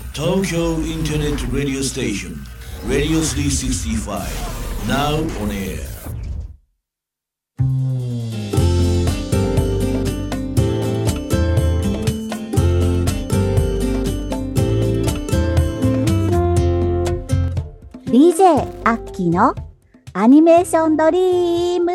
Tokyo Internet Radio Station Radio 365 now on air. DJ アッキーのアニメーションドリーム。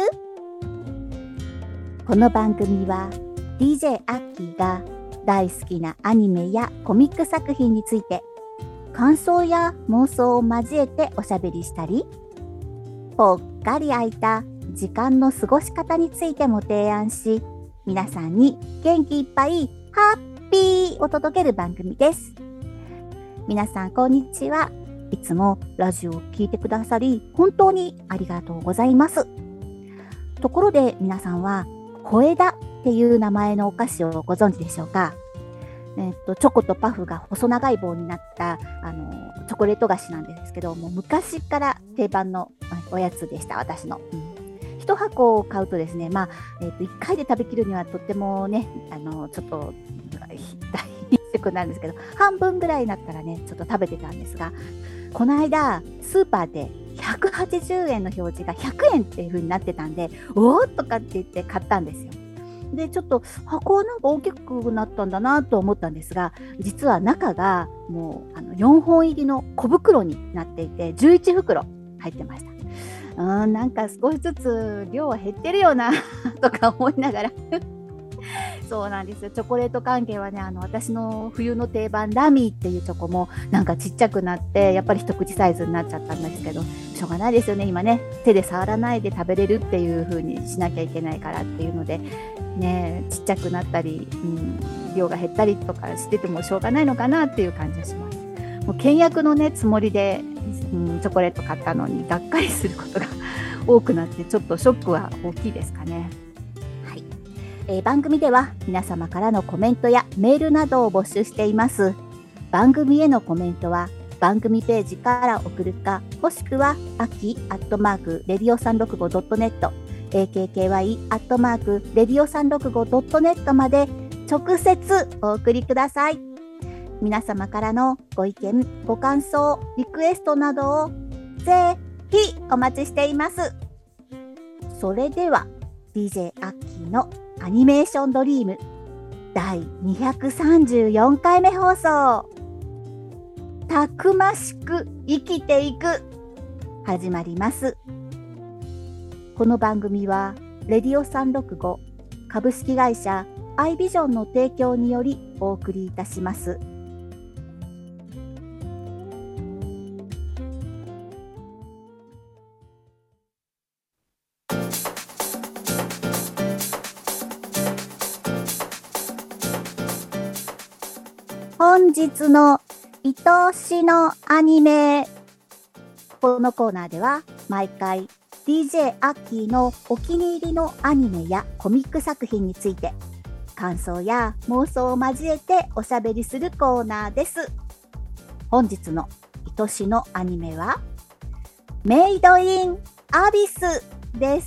この番組は DJ アッキーが大好きなアニメやコミック作品について感想や妄想を交えておしゃべりしたり、ぽっかり空いた時間の過ごし方についても提案し、皆さんに元気いっぱいハッピーを届ける番組です。皆さんこんにちは。いつもラジオを聞いてくださり本当にありがとうございます。ところで皆さんは小枝っていう名前のお菓子をご存知でしょうか。チョコとパフが細長い棒になったチョコレート菓子なんですけども、昔から定番のおやつでした、私の。1箱を買うとですね、1回で食べきるにはとってもね、ちょっと大変くなるんですけど、半分ぐらいになったらね、ちょっと食べてたんですが、この間スーパーで180円の表示が100円っていう風になってたんで、おーとかって言って買ったんですよ。でちょっと箱はなんか大きくなったんだなと思ったんですが、実は中がもう4本入りの小袋になっていて11袋入ってました。なんか少しずつ量は減ってるよなとか思いながらそうなんですよ。チョコレート関係はね、私の冬の定番ラミーっていうチョコもなんかちっちゃくなってやっぱり一口サイズになっちゃったんですけど、しょうがないですよね。今ね、手で触らないで食べれるっていう風にしなきゃいけないからっていうのでね、ちっちゃくなったり、量が減ったりとかしててもしょうがないのかなっていう感じがします。もう倹約のねつもりで、チョコレート買ったのにがっかりすることが多くなって、ちょっとショックは大きいですかね。番組では皆様からのコメントやメールなどを募集しています。番組へのコメントは番組ページから送るか、もしくはaki@radio365.net akky@radio365.net まで直接お送りください。皆様からのご意見、ご感想、リクエストなどをぜひお待ちしています。それでは DJ アッキーのアニメーションドリーム第234回目放送、たくましく生きていく、始まります。この番組はレディオ365株式会社アイビジョンの提供によりお送りいたします。本日の愛しのアニメ。このコーナーでは毎回 DJ アッキーのお気に入りのアニメやコミック作品について感想や妄想を交えておしゃべりするコーナーです。本日の愛しのアニメはメイドインアビスです。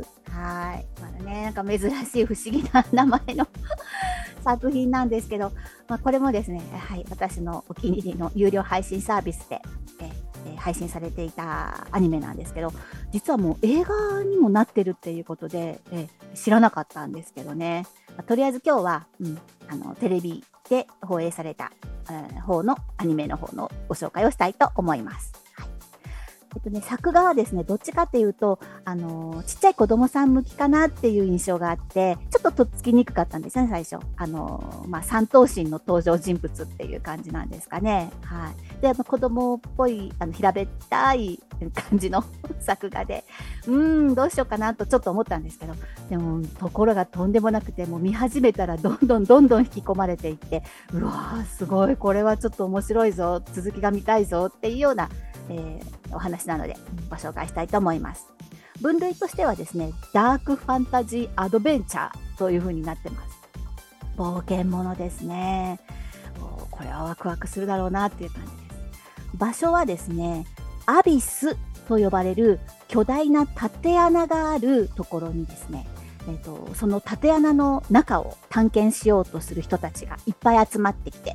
はい、まだね、なんか珍しい不思議な名前の作品なんですけど、これもですね、はい、私のお気に入りの有料配信サービスで、配信されていたアニメなんですけど、実はもう映画にもなってるっていうことで、知らなかったんですけどね、とりあえず今日は、テレビで放映された、方のアニメの方のご紹介をしたいと思います。作画はですね、どっちかっていうとちっちゃい子供さん向きかなっていう印象があって、ちょっととっつきにくかったんですね、最初。三頭身の登場人物っていう感じなんですかね。はい。で、子供っぽい平べったい感じの作画で、どうしようかなとちょっと思ったんですけど、でもところがとんでもなくて、もう見始めたらどんどん引き込まれていって、うわーすごい、これはちょっと面白いぞ、続きが見たいぞっていうようなお話なのでご紹介したいと思います。分類としてはですね、ダークファンタジーアドベンチャーという風になってます。冒険者ですね。これはワクワクするだろうなっていう感じです。場所はですね、アビスと呼ばれる巨大な縦穴があるところにですね、その縦穴の中を探検しようとする人たちがいっぱい集まってきて、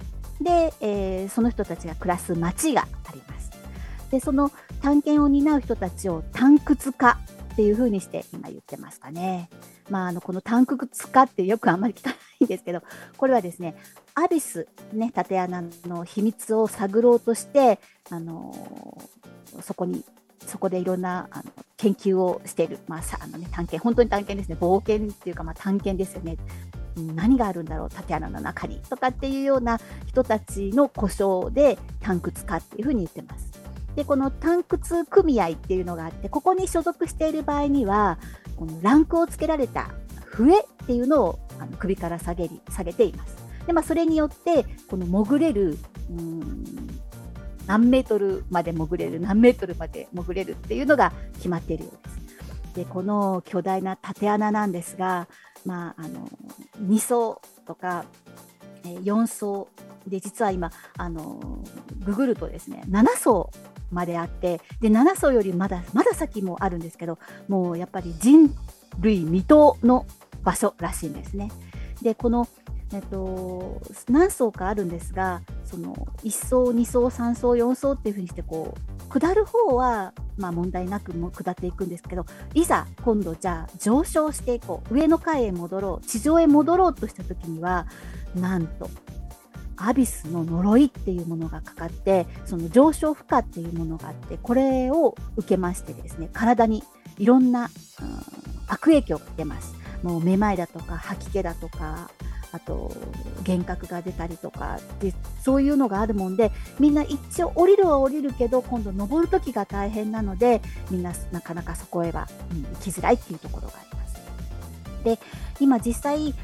で、その人たちが暮らす町があります。でその探検を担う人たちを探掘家っていう風にして今言ってますかね。この探掘家ってよくあんまり聞かないんですけど、これはですね、アビス、ね、縦穴の秘密を探ろうとして、そこでいろんな研究をしている、探検、本当に探検ですね、冒険っていうか、探検ですよね。何があるんだろう、縦穴の中にとかっていうような人たちの呼称で探掘家っていうふうに言ってます。でこの探掘組合っていうのがあって、ここに所属している場合にはこのランクをつけられた笛っていうのを首から下げています。で、それによってこの潜れる何メートルまで潜れるっていうのが決まっているようです。でこの巨大な縦穴なんですが、2層とか4層で、実は今ググるとですね、7層まであって、で7層よりまだ先もあるんですけど、もうやっぱり人類未踏の場所らしいんですね。でこの何層かあるんですが、その1層2層3層4層っていうふうにして下る方は問題なくも下っていくんですけど、いざ今度じゃあ上昇していこう、上の階へ戻ろう、地上へ戻ろうとした時には、なんとアビスの呪いっていうものがかかって、その上昇負荷っていうものがあって、これを受けましてですね、体にいろんな、悪影響が出ます。もうめまいだとか吐き気だとか、あと幻覚が出たりとかで、そういうのがあるもんで、みんな一応降りるは降りるけど、今度登る時が大変なので、みんななかなかそこへは、行きづらいっていうところがあります。で今実際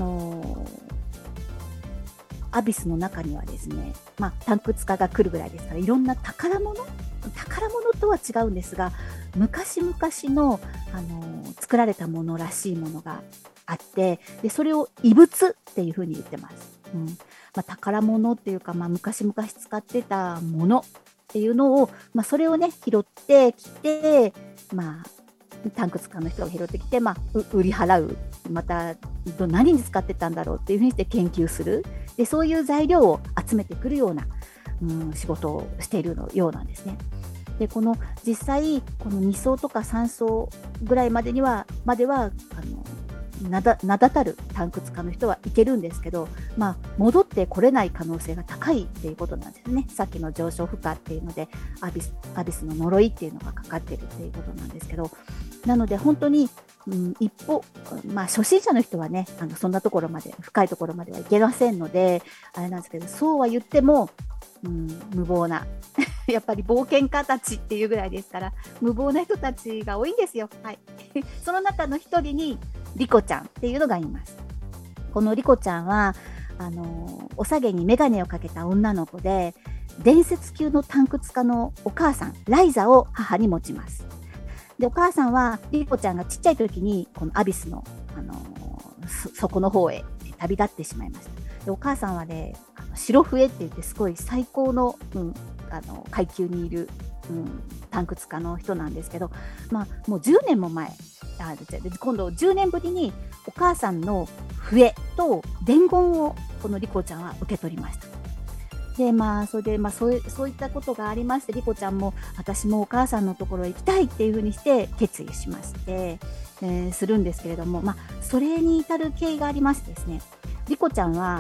アビスの中にはですね、探掘家が来るぐらいですから、いろんな宝物とは違うんですが、昔々の、作られたものらしいものがあって、でそれを遺物っていうふうに言ってます。宝物っていうか、昔々使ってたものっていうのを、それをね拾ってきて、探掘家の人が拾ってきて、売り払う、また何に使ってたんだろうっていうふうにして研究する。でそういう材料を集めてくるような、仕事をしているようなんですね。で実際この2層とか3層ぐらいまでは名だたる探掘家の人はいけるんですけど、戻ってこれない可能性が高いっていうことなんですね。さっきの上昇負荷っていうのでアビスの呪いっていうのがかかってるっていうことなんですけど、なので本当に、一歩、初心者の人はね、そんなところまで、深いところまではいけませんのであれなんですけど、そうは言っても、無謀なやっぱり冒険家たちっていうぐらいですから、無謀な人たちが多いんですよ。はい、その中の一人にリコちゃんっていうのがいます。このリコちゃんはお下げに眼鏡をかけた女の子で、伝説級の探掘家のお母さんライザを母に持ちます。でお母さんはリコちゃんがちっちゃい時にこのアビスの、底の方へ旅立ってしまいました。でお母さんはね、白笛って言ってすごい最高の、階級にいる、探掘家の人なんですけど、もう10年も前、今度10年ぶりにお母さんの笛と伝言をこのリコちゃんは受け取りました。でそれで、そういったことがありまして、リコちゃんも私もお母さんのところへ行きたいっていうふうにして決意しまして、するんですけれども、それに至る経緯がありましてですね、リコちゃんは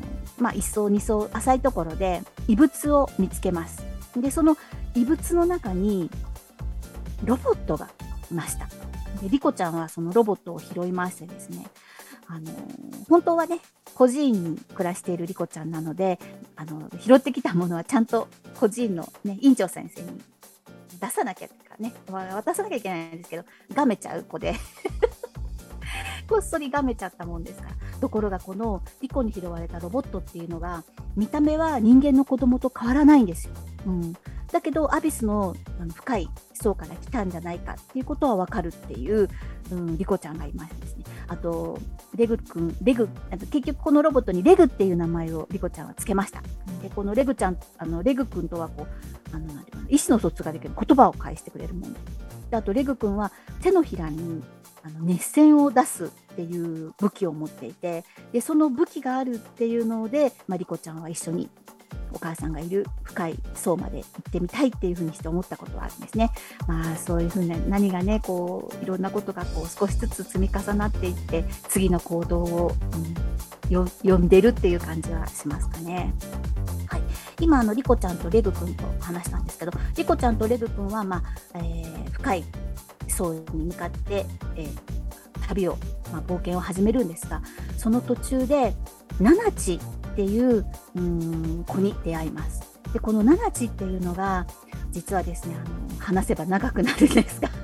1層2層浅いところで遺物を見つけます。でその遺物の中にロボットがいました。でリコちゃんはそのロボットを拾いましてですね、本当はね孤児院に暮らしているリコちゃんなので、拾ってきたものはちゃんと孤児院の、院長先生に出さなきゃとかね、渡さなきゃいけないんですけど、がめちゃう子でこっそりがめちゃったもんですから。ところがこのリコに拾われたロボットっていうのが見た目は人間の子供と変わらないんですよ。だけどアビスの深い層から来たんじゃないかっていうことは分かるっていう、リコちゃんがいましてですね。あと結局このロボットにレグっていう名前をリコちゃんはつけました。でこのレグ君とはなんていうの、意思の疎通ができる、言葉を返してくれるもので、あとレグ君は手のひらに熱線を出すっていう武器を持っていて、でその武器があるっていうので、リコちゃんは一緒にお母さんがいる深い層まで行ってみたいっていうふうにして思ったことはあるんですね。そういうふうな何がねこういろんなことがこう少しずつ積み重なっていって次の行動を、呼んでるっていう感じはしますかね。はい、今リコちゃんとレグ君と話したんですけど、リコちゃんとレグ君は、深い層に向かって、旅を、冒険を始めるんですが、その途中でナナチっていう子に出会います。でこのナナチっていうのが実はですね話せば長くなるんですが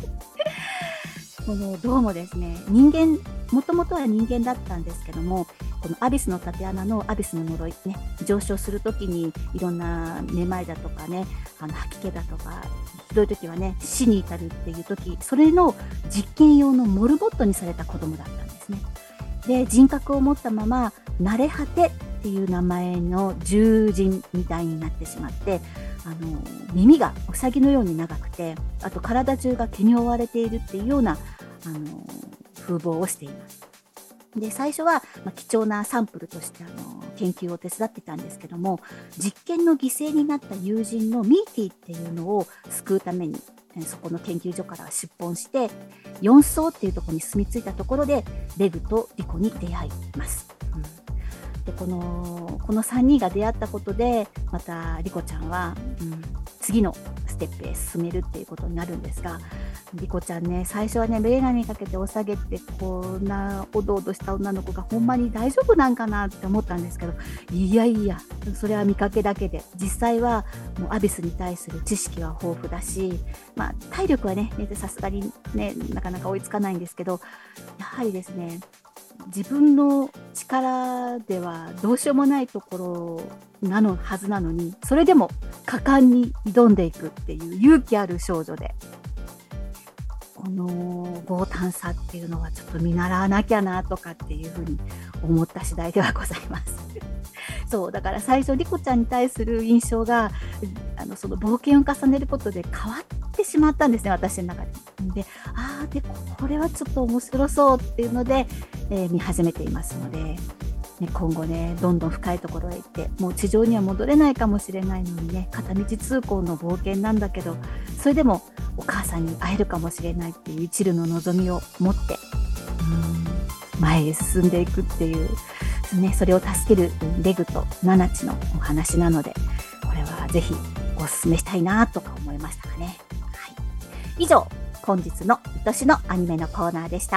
どうもですねもともとは人間だったんですけども、このアビスの縦穴のアビスの呪いね、上昇するときにいろんなめまいだとかね吐き気だとかひどい時はね死に至るっていう時、それの実験用のモルモットにされた子供だったんですね。で人格を持ったまま慣れ果てっていう名前の獣人みたいになってしまって、耳がウサギのように長くて、あと体中が毛に覆われているっていうような風貌をしています。で最初は、貴重なサンプルとして研究を手伝ってたんですけども、実験の犠牲になった友人のミーティっていうのを救うためにそこの研究所から出奔して4層っていうところに住み着いたところでレグとリコに出会います。でこの3人が出会ったことでまたリコちゃんは、次のステップへ進めるっていうことになるんですが、リコちゃんね最初はね眼鏡かけてお下げってこんなおどおどした女の子がほんまに大丈夫なんかなって思ったんですけど、いやそれは見かけだけで、実際はもうアビスに対する知識は豊富だし、体力はねさすがにねなかなか追いつかないんですけど、やはりですね自分の力ではどうしようもないところはずなのに、それでも果敢に挑んでいくっていう勇気ある少女で、この強胆さっていうのはちょっと見習わなきゃなとかっていうふうに思った次第ではございますそうだから最初リコちゃんに対する印象がその冒険を重ねることで変わってしまったんですね、私の中で。でこれはちょっと面白そうっていうので、見始めていますので、今後ねどんどん深いところへ行って、もう地上には戻れないかもしれないのにね、片道通行の冒険なんだけど、それでもお母さんに会えるかもしれないっていう一縷の望みを持って前へ進んでいくっていう、それを助けるレグとナナチのお話なので、これはぜひお勧めしたいなとか思いましたかね。以上、本日の愛しのアニメのコーナーでした。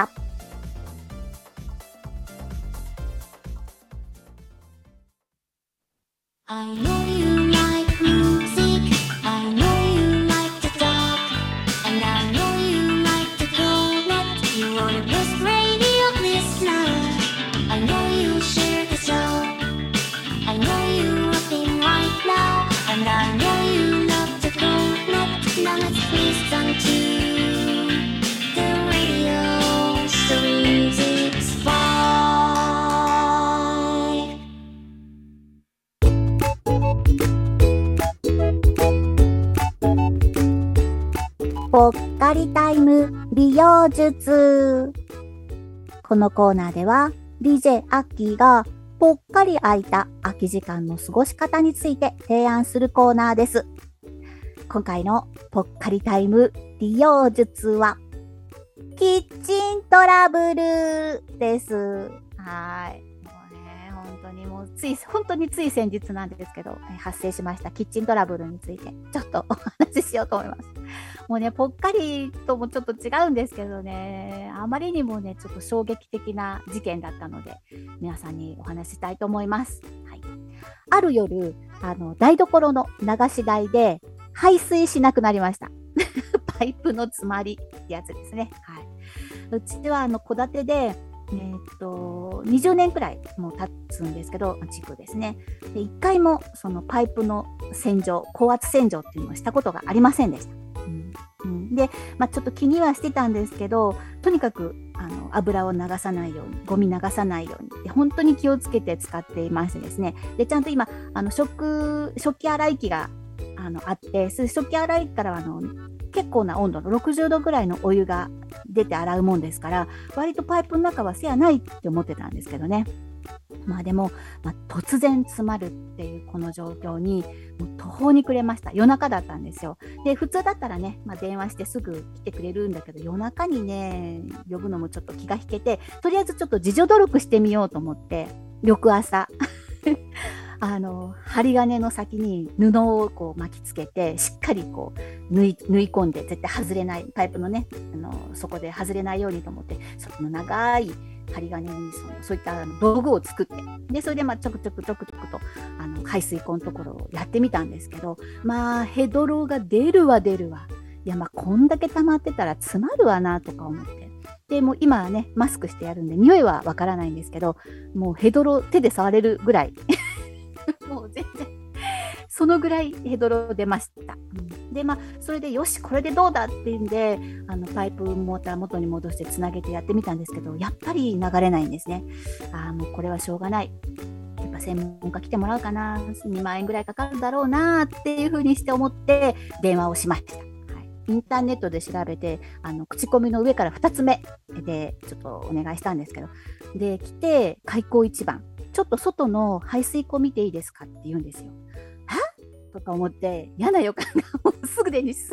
I know you like music, I know you like to talk, and I know you like to connect. You are the best radio listener. I know you share the show. I know you rocking right now, and I know you love to connect. Now let's listen to the radio Series 5. ぽっかりタイム利用術。このコーナーでは DJ アッキーがぽっかり空いた空き時間の過ごし方について提案するコーナーです。今回のぽっかりタイム利用術はキッチントラブルです。はい。本当につい先日なんですけど、発生しましたキッチントラブルについてちょっとお話ししようと思います。もうね、ぽっかりともちょっと違うんですけどね、あまりにもね、ちょっと衝撃的な事件だったので、皆さんにお話ししたいと思います。はい、ある夜、台所の流し台で排水しなくなりました。パイプの詰まりってやつですね。はい。うちは戸建てで、20年くらいもう経つんですけど、地区ですね。で、1回もそのパイプの洗浄、高圧洗浄っていうのをしたことがありませんでした。で、ちょっと気にはしてたんですけど、とにかく油を流さないように、ゴミ流さないようにで、本当に気をつけて使っていましてですね。で、ちゃんと今食器洗い機があって、食器洗い機からは結構な温度の60度ぐらいのお湯が出て洗うもんですから、割とパイプの中はせやないって思ってたんですけどね。 でも、突然詰まるっていうこの状況にもう途方に暮れました。夜中だったんですよ。で、普通だったらね、電話してすぐ来てくれるんだけど、夜中にね呼ぶのもちょっと気が引けて、とりあえずちょっと自助努力してみようと思って、翌朝針金の先に布をこう巻きつけて、しっかりこう縫い込んで、絶対外れない、パイプのねそこで外れないようにと思って、その長い針金にそういった道具を作って、でそれでちょくちょくと排水溝のところをやってみたんですけど、ヘドロが出るわ。いやこんだけ溜まってたら詰まるわなとか思って、でもう今はねマスクしてやるんで匂いはわからないんですけど、もうヘドロ手で触れるぐらいもう全然そのぐらいヘドロ出ました。でそれでよしこれでどうだっていうんで、パイプモーター元に戻してつなげてやってみたんですけど、やっぱり流れないんですね。もうこれはしょうがない、やっぱ専門家来てもらうかな、2万円ぐらいかかるだろうなっていうふうにして思って電話をしました。インターネットで調べて、口コミの上から2つ目でちょっとお願いしたんですけど、で来て開口一番、ちょっと外の排水溝見ていいですかって言うんですよ。はとか思って、嫌な予感がもうすぐにして、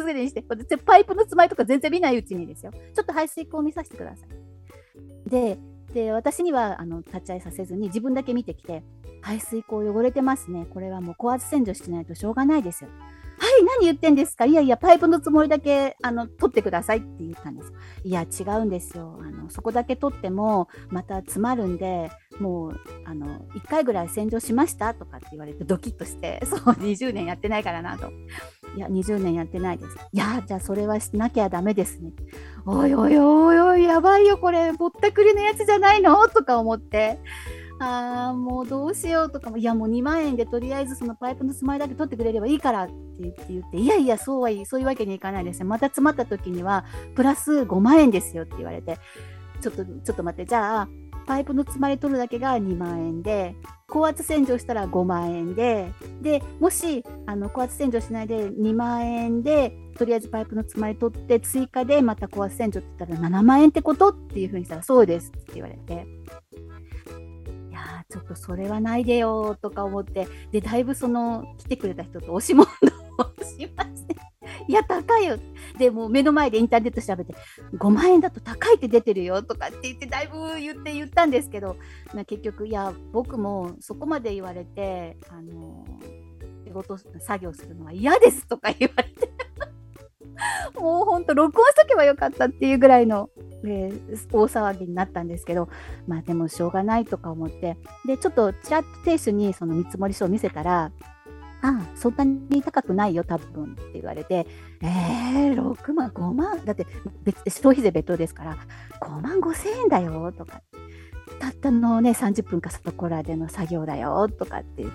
パイプの詰まりとか全然見ないうちにですよ、ちょっと排水溝を見させてください。で私には立ち会いさせずに自分だけ見てきて、排水溝汚れてますね、これはもう高圧洗浄しないとしょうがないですよ。はい、何言ってんですか、いやいやパイプのつもりだけ取ってくださいって言ったんです。いや違うんですよ、そこだけ取ってもまた詰まるんで、もう1回ぐらい洗浄しましたとかって言われてドキッとして、そう20年やってないからなと。いや20年やってないです。いやじゃあそれはしなきゃダメですね。おいおいおいおい、やばいよこれ、ぼったくりのやつじゃないのとか思って、もうどうしようとかも、いやもう2万円でとりあえずそのパイプの詰まりだけ取ってくれればいいからって言って、いやいやそういうわけにいかないですよ、また詰まった時にはプラス5万円ですよって言われて、ちょっと待って、じゃあパイプの詰まり取るだけが2万円で、高圧洗浄したら5万円で、もし高圧洗浄しないで2万円でとりあえずパイプの詰まり取って追加でまた高圧洗浄って言ったら7万円ってことっていうふうにしたら、そうですって言われて、いやちょっとそれはないでよとか思って、でだいぶ来てくれた人と押し問答をしまして、いや高いよ、でもう目の前でインターネット調べて5万円だと高いって出てるよとかって言って、だいぶ言ったんですけど、結局いや僕もそこまで言われて仕事作業するのは嫌ですとか言われてもうほんと録音しとけばよかったっていうぐらいの、大騒ぎになったんですけど、でもしょうがないとか思って、でちょっとちらっと亭主にその見積もり書を見せたら、そんなに高くないよ多分って言われて、6万5万だって消費税別途ですから5万5千円だよとか、たったのね30分かそこらでの作業だよとかって言って、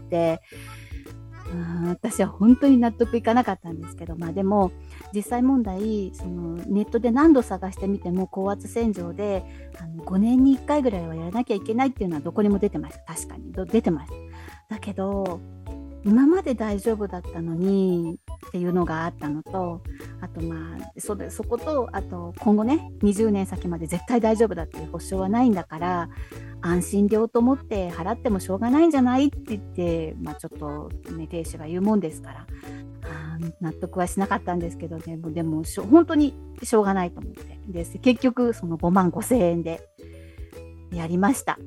私は本当に納得いかなかったんですけど、でも実際問題ネットで何度探してみても高圧洗浄で5年に1回ぐらいはやらなきゃいけないっていうのはどこにも出てました。確かに出てました。だけど今まで大丈夫だったのにっていうのがあったのと、あとそこと、あと今後ね20年先まで絶対大丈夫だっていう保証はないんだから、安心料と思って払ってもしょうがないんじゃないって言って、ちょっとね亭主が言うもんですから、納得はしなかったんですけどね、でも本当にしょうがないと思ってです。結局その5万5千円でやりました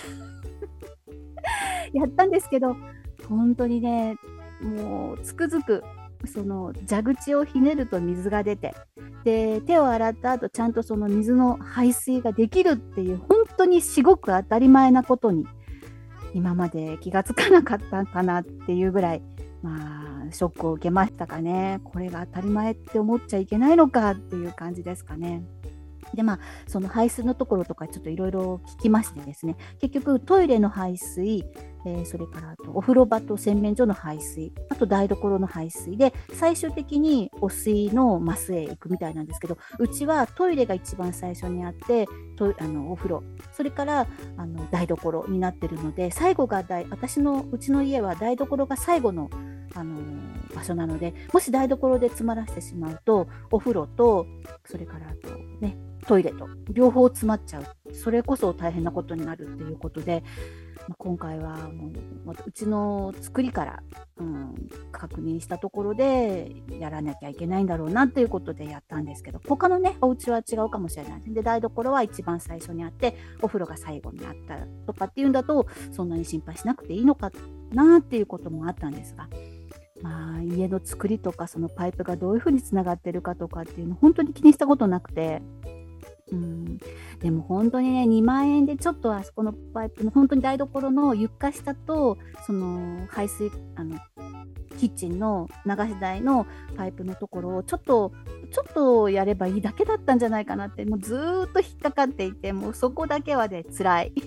やったんですけど、本当にねもうつくづく蛇口をひねると水が出て、で手を洗った後ちゃんとその水の排水ができるっていう、本当に至極当たり前なことに今まで気がつかなかったかなっていうぐらい、ショックを受けましたかね。これが当たり前って思っちゃいけないのかっていう感じですかね。でその排水のところとかちょっといろいろ聞きましてですね、結局トイレの排水、それからあとお風呂場と洗面所の排水、あと台所の排水で最終的にお水のマスへ行くみたいなんですけど、うちはトイレが一番最初にあってお風呂、それから台所になってるので、最後がうちの家は台所が最後の場所なので、もし台所で詰まらせてしまうとお風呂とそれからあとねトイレと両方詰まっちゃうっそれこそ大変なことになるっていうことで、今回はもううちの作りから、確認したところでやらなきゃいけないんだろうなっていうことでやったんですけど、他のねお家は違うかもしれないで、台所は一番最初にあってお風呂が最後にあったとかっていうんだと、そんなに心配しなくていいのかなっていうこともあったんですが、家の作りとかそのパイプがどういうふうにつながってるかとかっていうの本当に気にしたことなくて、でも本当にね2万円でちょっとあそこのパイプの本当に台所の床下とその排水キッチンの流し台のパイプのところをちょっとやればいいだけだったんじゃないかなって、もうずーっと引っかかっていて、もうそこだけはね辛い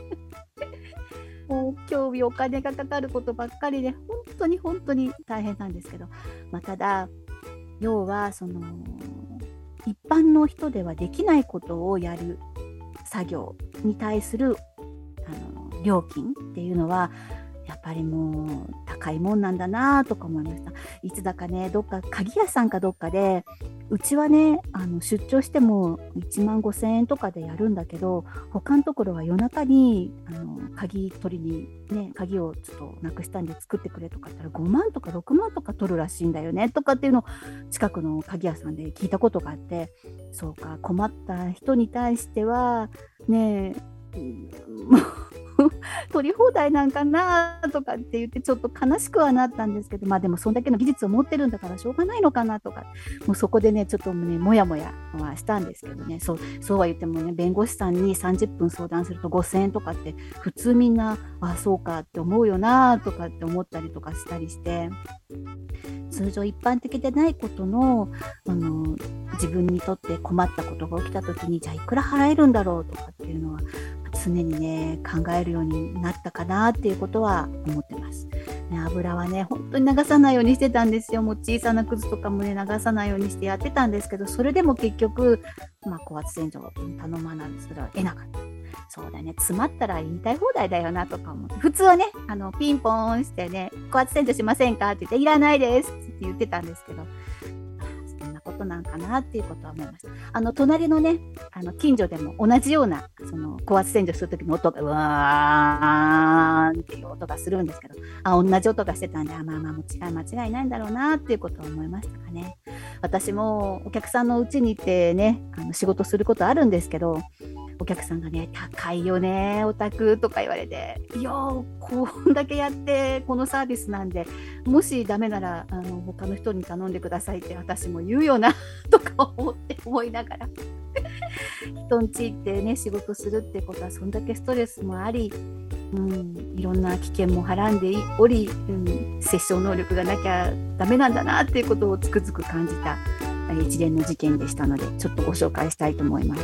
もう興味お金がかかることばっかりで本当に大変なんですけど、ただ要はその一般の人ではできないことをやる作業に対する料金っていうのはやっぱりもう高いもんなんだなとか思いました。いつだかねどっか鍵屋さんかどっかで、うちはね出張しても1万5,000円とかでやるんだけど、他のところは夜中に鍵取りにね、鍵をちょっとなくしたんで作ってくれとか言ったら5万とか6万とか取るらしいんだよねとかっていうのを近くの鍵屋さんで聞いたことがあって、そうか、困った人に対してはねもう取り放題なんかなとかって言ってちょっと悲しくはなったんですけど、でもそんだけの技術を持ってるんだからしょうがないのかなとか、もうそこでねちょっとねもやもやはしたんですけどね、そうは言ってもね、弁護士さんに30分相談すると5,000円とかって普通みんなそうかって思うよなとかって思ったりとかしたりして、通常一般的でないことの自分にとって困ったことが起きた時にじゃあいくら払えるんだろうとかっていうのは常にね考えるようになったかなっていうことは思ってます、油はね本当に流さないようにしてたんですよ。もう小さなくずとかもね流さないようにしてやってたんですけど、それでも結局高圧洗浄を頼まないとは得なかった。そうだね、詰まったら言いたい放題だよなとか思って、普通はねピンポーンしてね高圧洗浄しませんかって言っていらないですって言ってたんですけど、そんなことなんかなっていうことは思いました。隣のね近所でも同じようなその高圧洗浄する時の音がうわーんっていう音がするんですけど、同じ音がしてたんでもう間違いないんだろうなっていうことは思いましたかね。私もお客さんの家に行ってね仕事することあるんですけど、お客さんがね高いよねお宅とか言われて、いやこんだけやってこのサービスなんで、もしダメなら他の人に頼んでくださいって私も言うよなとか思いながら人ん家行ってね仕事するってことはそんだけストレスもあり、いろんな危険もはらんでおり、殺傷能力がなきゃダメなんだなっていうことをつくづく感じた一連の事件でしたので、ちょっとご紹介したいと思います。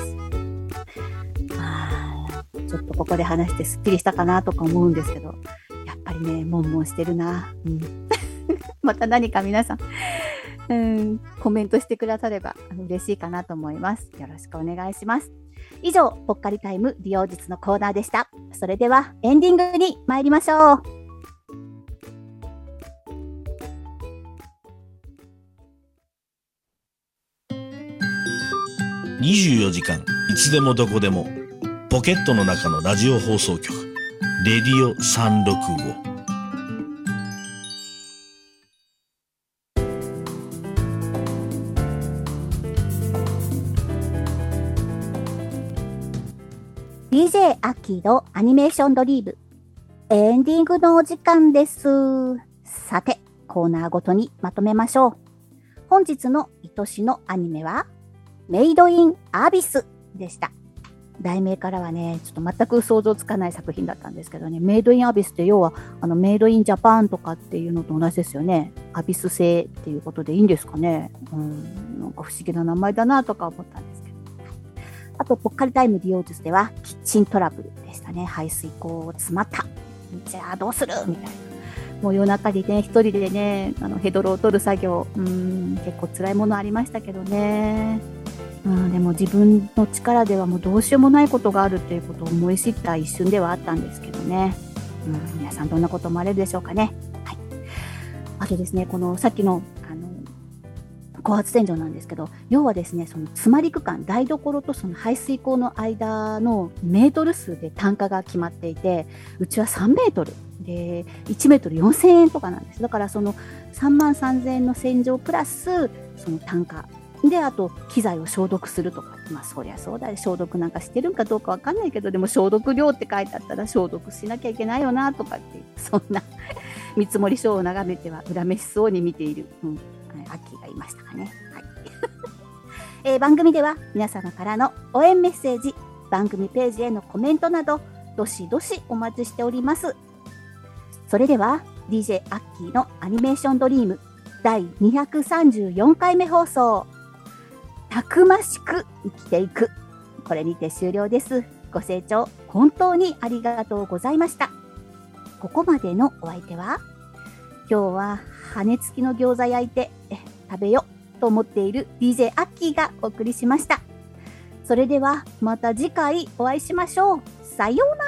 ちょっとここで話してすっきりしたかなとか思うんですけど、やっぱりね悶々してるな、また何か皆さん、コメントしてくだされば嬉しいかなと思います。よろしくお願いします。以上、ぽっかりタイム利用術のコーナーでした。それではエンディングに参りましょう。 24時間いつでもどこでもポケットの中のラジオ放送局レディオ365。 DJ アッキーのアニメーションドリームエンディングのお時間です。さてコーナーごとにまとめましょう。本日の愛しのアニメはメイドインアビスでした。題名からはねちょっと全く想像つかない作品だったんですけどね、メイドインアビスって要はメイドインジャパンとかっていうのと同じですよね。アビス製っていうことでいいんですかね。なんか不思議な名前だなとか思ったんですけど、あとぽっかりタイム利用術ではキッチントラブルでしたね。排水口詰まった、じゃあどうするみたいな、もう夜中にね一人でねヘドロを取る作業、結構辛いものありましたけどね。でも自分の力ではもうどうしようもないことがあるっていうことを思い知った一瞬ではあったんですけどね。皆さんどんなこともあれるでしょうかね。はい。あとですね、このさっきの高圧洗浄なんですけど、要はですね、その詰まり区間、台所とその排水口の間のメートル数で単価が決まっていて、うちは3メートルで1メートル4000円とかなんです。だからその3万3000円の洗浄プラスその単価で、あと機材を消毒するとか、まあそりゃそうだよ、消毒なんかしてるんかどうかわかんないけど、でも消毒料って書いてあったら消毒しなきゃいけないよなとかっていう、そんな見積もり書を眺めては恨めしそうに見ている、アッキーがいましたかね。はい番組では皆様からの応援メッセージ、番組ページへのコメントなどどしどしお待ちしております。それでは DJ アッキーのアニメーションドリーム第234回目放送、たくましく生きていく、これにて終了です。ご清聴本当にありがとうございました。ここまでのお相手は、今日は羽根付きの餃子焼いて食べよと思っている DJ アッキーがお送りしました。それではまた次回お会いしましょう。さようなら。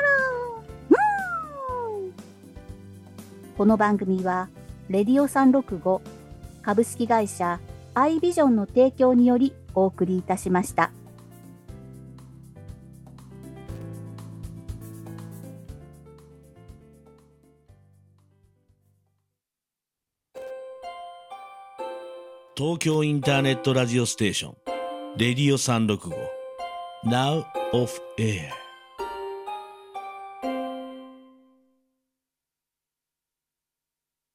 この番組はレディオ365株式会社アイビジョンの提供によりお送りいたしました。 東京インターネットラジオステーションレディオ365 Now off air